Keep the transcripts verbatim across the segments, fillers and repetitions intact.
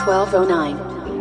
twelve oh nine.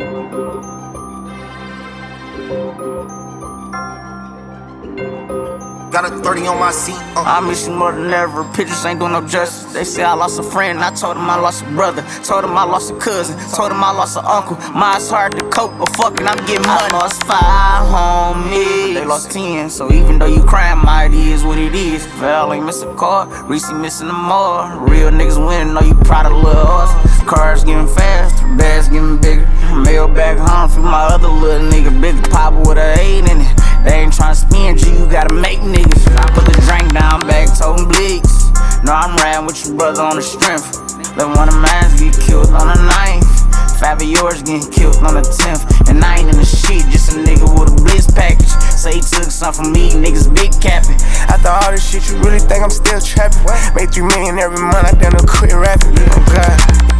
Got a thirty on my seat. Uh. I miss you more than ever. Pictures ain't doing no justice. They say I lost a friend. I told them I lost a brother. Told them I lost a cousin. Told them I lost an uncle. Mine's hard to cope, but fucking I'm getting money. I lost five homies. They lost ten. So even though you crying, my it is what it is. Val ain't miss a car. Reese missing them more. Real niggas winning. Know you proud of little us. Cars getting faster. Bags getting bigger. Mail back home for my other little nigga. Big papa with a eight in it. They ain't tryna spin you, you gotta make niggas. I put the drink down, back, told them bleaks. No, I'm riding with your brother on the strength. Let one of mine get killed on the ninth. Five of yours getting killed on the tenth. And I ain't in the shit, just a nigga with a blitz package. Say he took something from me, niggas big capping. After all this shit, you really think I'm still trapping? Make three million every month, I done no quit rapping. Oh God.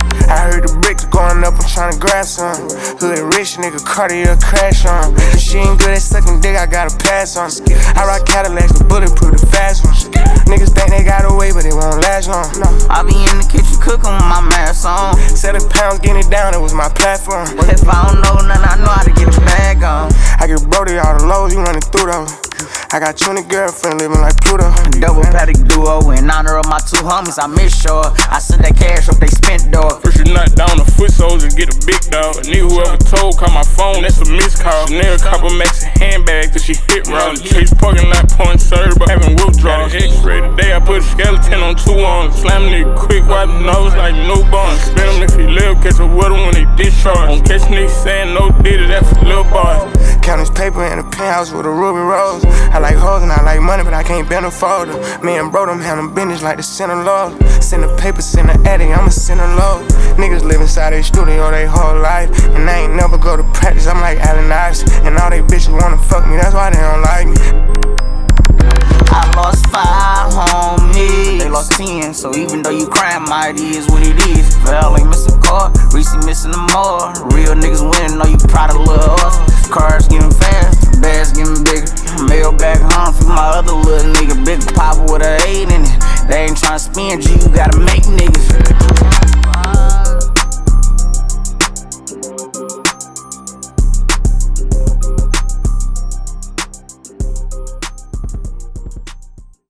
I heard the bricks going up, I'm tryna grab some. Hood rich nigga, cardio crash on. If she ain't good at sucking dick, I gotta pass on. I rock Cadillacs, the bulletproof, the fast ones. Niggas think they got away, but it won't last long. No. I be in the kitchen cooking with my mask on. Seven pounds, getting it down, it was my platform. If I don't know nothing, I know how to get a bag on. I get Brody all the lows, you running through those. I got twenty girlfriend living like Pluto. Double paddock duo in honor of my two homies. I miss sure I sent that cash up they spent dog. First you knock down the foot soles and get a big dog. A nigga whoever told call my phone, that's a missed call. Chanel copper makes a handbag till she hit round. Chase parking lot pouring serve, but having withdrawals. Got an X-ray today, I put a skeleton on two arms. Slam nigga quick, wipe the nose like newborn. Spin him if he live, catch a with him when they discharge. Don't catch niggas saying no did it, that's for little boys. Count his paper in a penthouse with a ruby rose. I like hoes and I like money, but I can't bend a folder. Me and bro them handle business like the center love. Send the paper, send the edit, I'ma send a load. Niggas live inside their studio their whole life, and I ain't never go to practice, I'm like Allen Iverson. And all they bitches wanna fuck me, that's why they don't like me. I lost five homies. They lost ten, so even though you crying, my it is what it is. Val ain't miss a car, Reese missing them more. Real niggas winning, know you proud of little us. Cars getting faster, bags getting bigger. Mail back home for my other little nigga. Big papa with a eight in it. They ain't tryna spin you, you gotta make niggas.